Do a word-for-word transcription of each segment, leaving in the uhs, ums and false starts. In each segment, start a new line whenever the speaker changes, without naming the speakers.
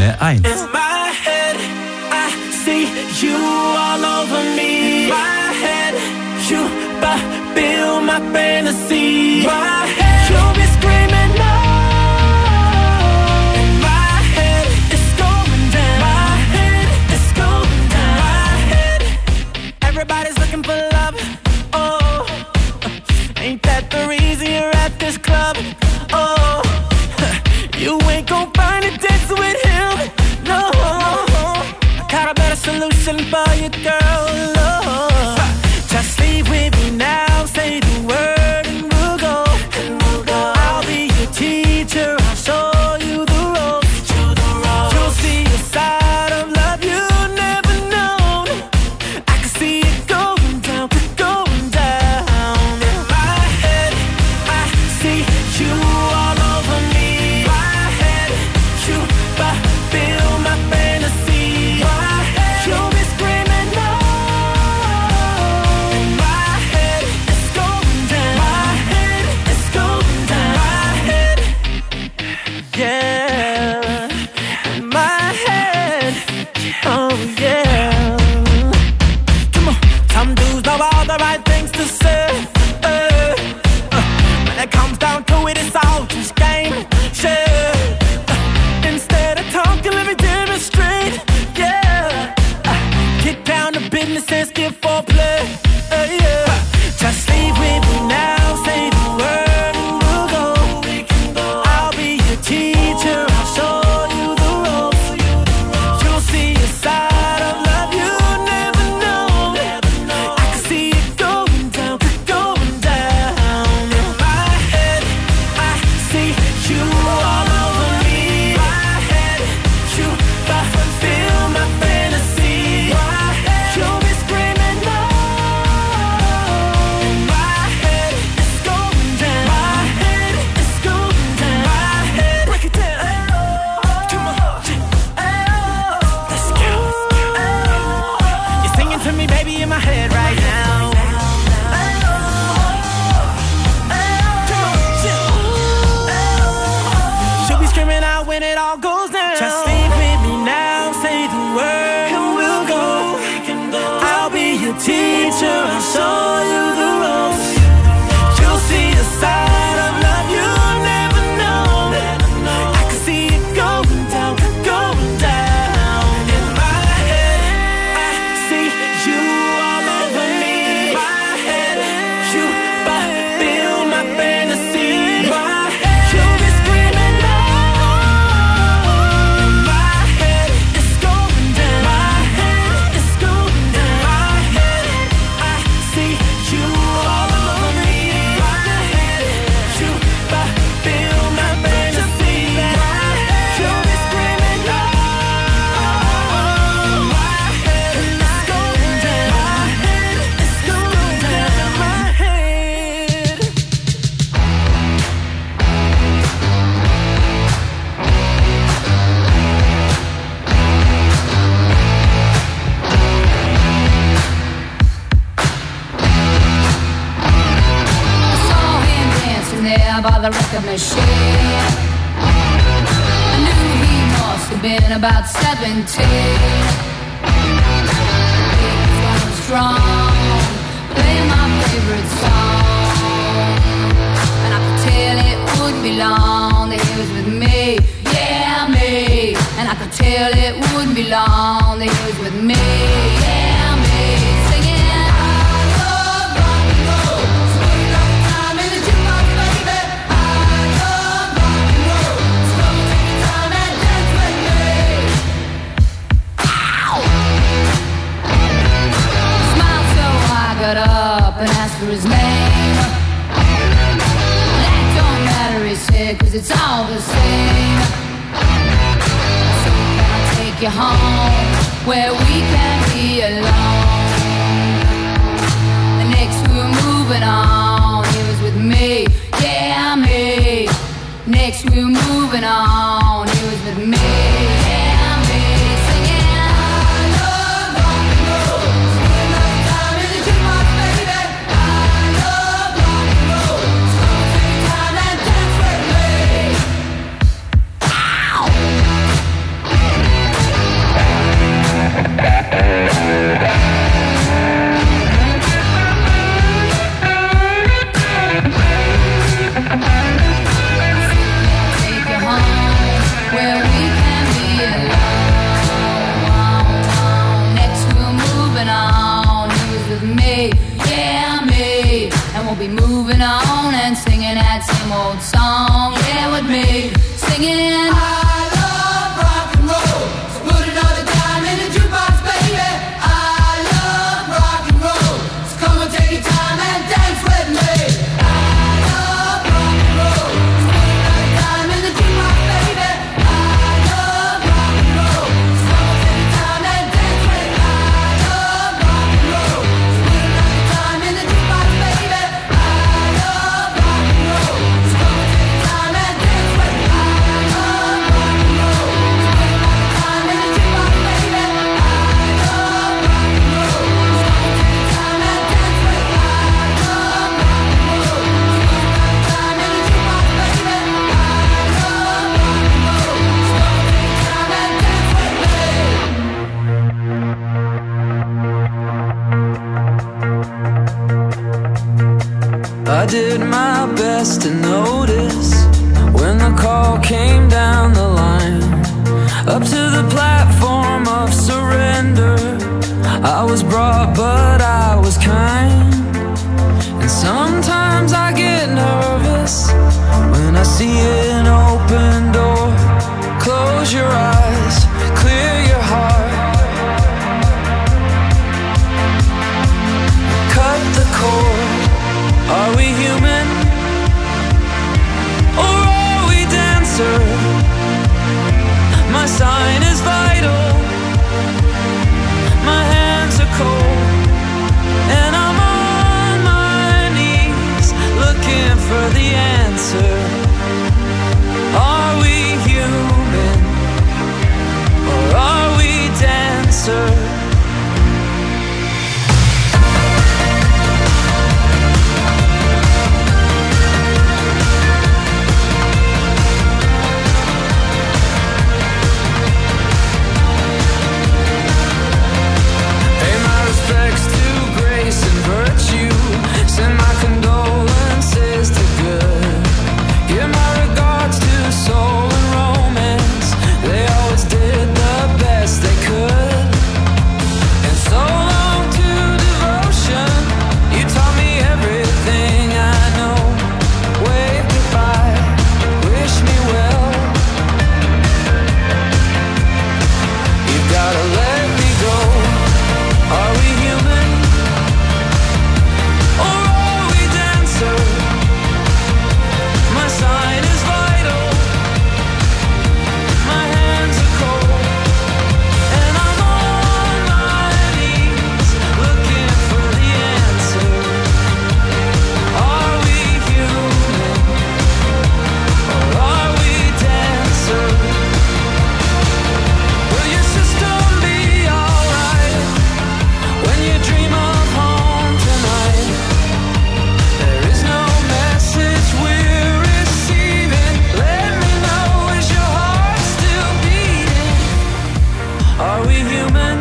nummer eins.
In my head, I see you all over me. My head, you fulfill my fantasy. My head, you'll be screaming no. In my head, it's going down. My head, it's going down. My head, everybody's looking for love. Oh, ain't that the reason you're at this club? Oh, you ain't gon' find it dancing with him. No, I got a better solution for you, girl. Oh, just leave with me now. Say the word and we'll go. And we'll go. I'll be your teacher. I'll show you the ropes. You'll see a side of love you never known. I can see it going down, going down. In my head, I see you all over me. My head, you fulfill my fantasy. My head, you'll be screaming no. In my head, it's going down. My head, it's going down. My head, yeah. In my head, oh yeah. Come on, some dudes know all the right things to say. Uh, uh, when it comes down to it, it's all just game. Shit. Uh, instead of talking, let me demonstrate. Yeah. Uh, get down to business and skip foreplay. Uh, yeah. Just leave with me now. Say the word and we'll go. I'll be your teacher. I'll show you the ropes. You'll see a side of love you never know. I can see it going down, going down. In my head, I see you all over me. My head, you fulfill my fantasy. My head, you'll be screaming no. In my head, it's going down. My head, it's going down. My head, break it down. Come on, let's go. You're singing to me, baby, in my head right now. She'll be screaming out when it all goes down. Just leave with me now, say the word and we'll go. I'll be your teacher, I'll show you the ropes. You'll see a side of love you never know. I can see it going down, going down. In my head, I see you all over me. My head, you fulfill my fantasy. My head, you'll be screaming no. In my head, it's going down. My head, it's going down. My head, I see you all over me. My head, you fulfill my fantasy. My head, you'll be screaming no. My head, it's going down. My head, it's going down. My head.
I saw him dancing there by the record machine. I knew he must have been about seventeen. He was going strong, playing my favorite song. And I could tell it wouldn't be long that he was with me, yeah, me. And I could tell it wouldn't be long that he was with me, yeah, me. Singing, I love rock and roll. Spend enough time in the jukebox, baby. I love rock and roll. So take your time and dance with me. Ow! He smiled so I got up and asked for his name. That don't matter, he said, 'cause it's all the same. So can I take you home where we can be alone? The next we were moving on, he was with me, yeah, me. Next we were moving on, he was with me, yeah, me. Singing, I love rock and roll. Spend enough time in the jukebox, baby. I love rock and roll. So take your time and dance with me. Ow! old song, yeah, with me singing. I love rock and roll, so put another dime in the jukebox, baby. I love rock and roll, so come and take your time and dance with me. I love rock and roll, so put another dime in the jukebox, baby. I love rock and roll, so come and take your time and dance with me. I love rock and roll, so put another dime in the jukebox, baby. I love rock and roll, so come and take your time and dance with me. I love rock and roll, so put another dime in the jukebox, baby. I love rock and roll, so come and take your time and dance with me. I love rock and roll, so put another dime in the jukebox, baby. I love rock and roll, so come and take your time and dance with me.
I did my best to notice when the call came down the line, up to the platform of surrender. I was brought, but I was kind. And sometimes I get nervous when I see an open door. Close your eyes, clear your heart, cut the cord. Are we human, or are we dancer? My sign is vital, my hands are cold, and I'm on my knees looking for the answer. Are we human, or are we dancer? Pay my respects to grace and virtue. Send my condolences to good. Give my regards to soul and romance. They always did the best they could. And so long to devotion. You taught me everything I know. Wave goodbye, wish me well. You've gotta let me go. Are we human, or are we dancer? My sign is vital, my hands are cold, and I'm on my knees looking for the answer. Are we human, or are we dancer? Will your system be alright when you dream of home tonight? There is no message we're receiving. Let me know, is your heart still beating? Are we human,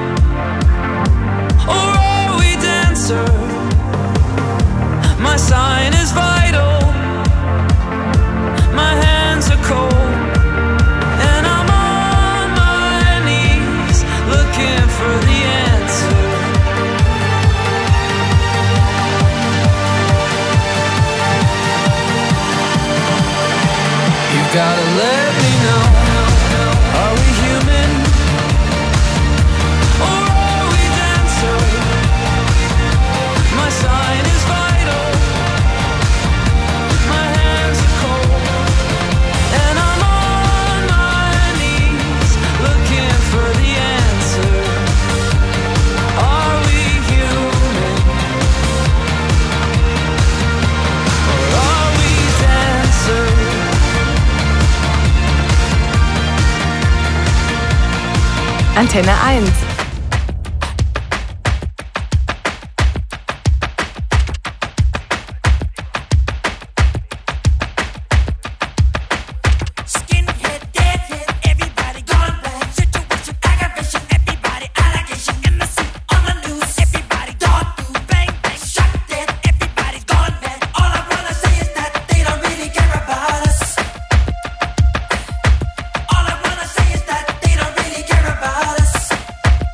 or are we dancer? My sign is vital, my hands are cold, and I'm on my knees looking for the answer. You gotta let me know. Are we human, or are we dancer? My sign is vital, my hands are cold, and I'm on my knees looking for the answer. Are we human, or are we dancer?
Antenne eins.
Skinhead, deadhead, everybody gone black. Situation, aggravation, everybody allegation. In the suit, on the news, everybody dog do. Bang, bang, shot dead, everybody's gone bad. All I wanna say is that they don't really care about us. All I wanna say is that they don't really care about us.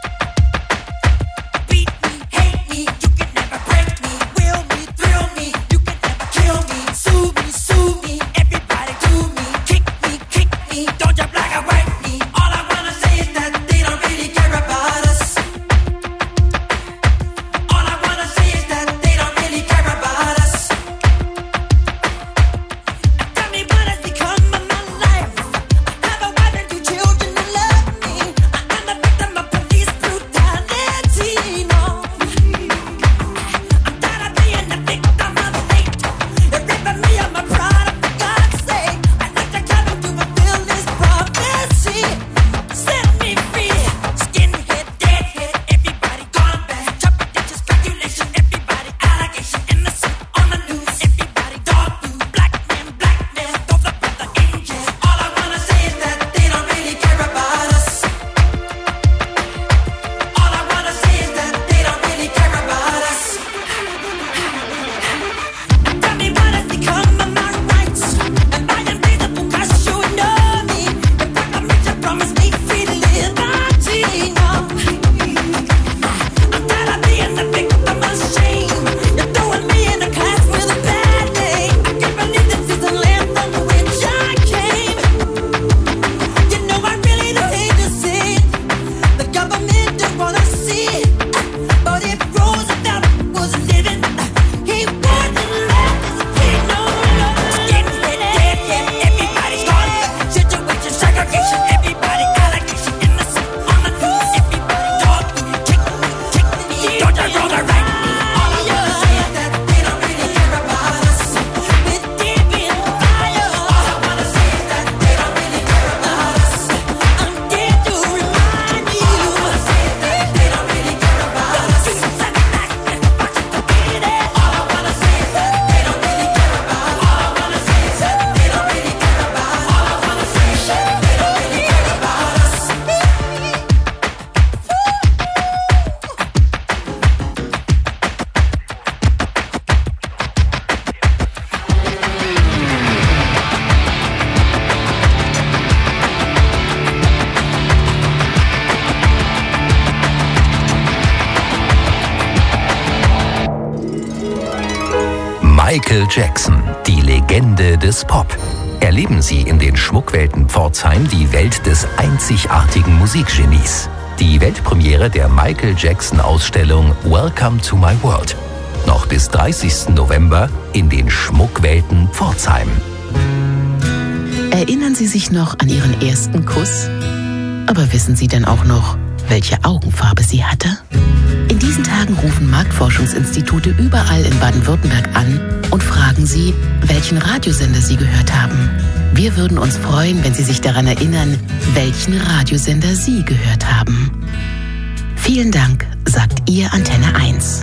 Michael Jackson, die Legende des Pop. Erleben Sie in den Schmuckwelten Pforzheim die Welt des einzigartigen Musikgenies. Die Weltpremiere der Michael Jackson Ausstellung Welcome to My World. Noch bis dreißigsten November in den Schmuckwelten Pforzheim.
Erinnern Sie sich noch an Ihren ersten Kuss? Aber wissen Sie denn auch noch, welche Augenfarbe sie hatte? In diesen Tagen rufen Marktforschungsinstitute überall in Baden-Württemberg an und fragen Sie, welchen Radiosender Sie gehört haben. Wir würden uns freuen, wenn Sie sich daran erinnern, welchen Radiosender Sie gehört haben. Vielen Dank, sagt Ihr Antenne eins.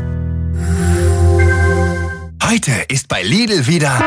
Heute ist bei Lidl wieder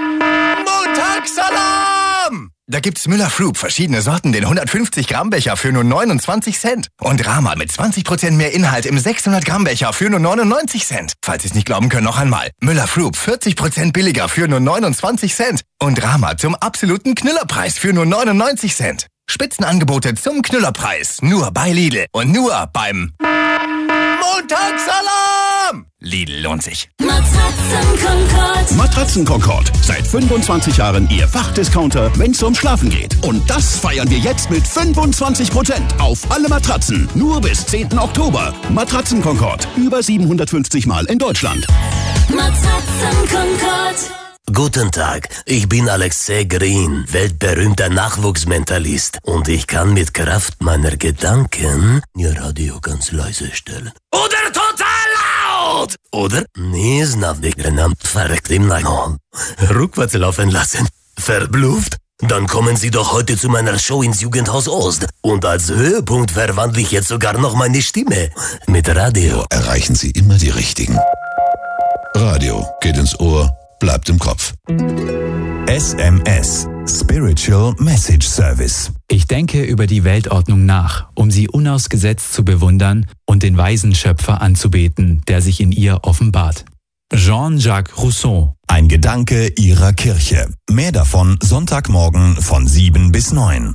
Montagssalam! Da gibt's Müller-Froop, verschiedene Sorten, den hundertfünfzig Gramm Becher für nur neunundzwanzig Cent. Und Rama mit zwanzig Prozent mehr Inhalt im sechshundert Gramm Becher für nur neunundneunzig Cent. Falls Sie es nicht glauben können, noch einmal. Müller-Froop, vierzig Prozent billiger für nur neunundzwanzig Cent. Und Rama zum absoluten Knüllerpreis für nur neunundneunzig Cent. Spitzenangebote zum Knüllerpreis. Nur bei Lidl und nur beim Montagssalam! Lidl lohnt sich.
Matratzen-Concorde. Matratzen-Concorde. Seit fünfundzwanzig Jahren Ihr Fachdiscounter, wenn's ums Schlafen geht. Und das feiern wir jetzt mit fünfundzwanzig Prozent auf alle Matratzen. Nur bis zehnten Oktober. Matratzen-Concorde. Über siebenhundertfünfzig Mal in Deutschland.
Matratzen-Concorde. Guten Tag, ich bin Alexei Green, weltberühmter Nachwuchsmentalist. Und ich kann mit Kraft meiner Gedanken Ihr Radio ganz leise stellen. Oder total laut! Oder? Nie znavdikrenam verreckt im Neinhorn. Rückwärts laufen lassen. Verblüfft? Dann kommen Sie doch heute zu meiner Show ins Jugendhaus Ost. Und als Höhepunkt verwandle ich jetzt sogar noch meine Stimme. Mit Radio
erreichen Sie immer die Richtigen. Radio geht ins Ohr, bleibt im Kopf.
S M S, Spiritual Message Service.
Ich denke über die Weltordnung nach, um sie unausgesetzt zu bewundern und den weisen Schöpfer anzubeten, der sich in ihr offenbart. Jean-Jacques Rousseau.
Ein Gedanke Ihrer Kirche. Mehr davon Sonntagmorgen von sieben bis neun.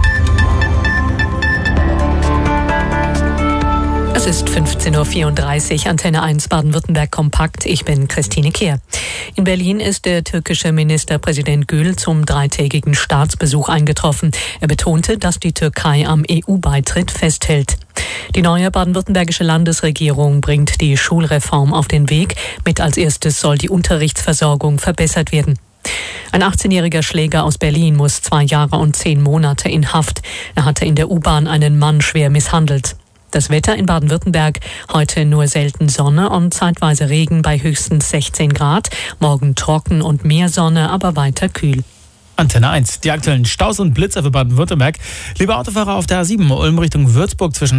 Es ist fünfzehn Uhr vierunddreißig, Antenne eins Baden-Württemberg Kompakt. Ich bin Christine Kehr. In Berlin ist der türkische Ministerpräsident Gül zum dreitägigen Staatsbesuch eingetroffen. Er betonte, dass die Türkei am E U-Beitritt festhält. Die neue baden-württembergische Landesregierung bringt die Schulreform auf den Weg. Mit als erstes soll die Unterrichtsversorgung verbessert werden. Ein achtzehnjähriger Schläger aus Berlin muss zwei Jahre und zehn Monate in Haft. Er hatte in der U-Bahn einen Mann schwer misshandelt. Das Wetter in Baden-Württemberg, heute nur selten Sonne und zeitweise Regen bei höchstens sechzehn Grad. Morgen trocken und mehr Sonne, aber weiter kühl.
Antenne eins, die aktuellen Staus und Blitzer für Baden-Württemberg. Liebe Autofahrer auf der A sieben, Ulm Richtung Würzburg zwischen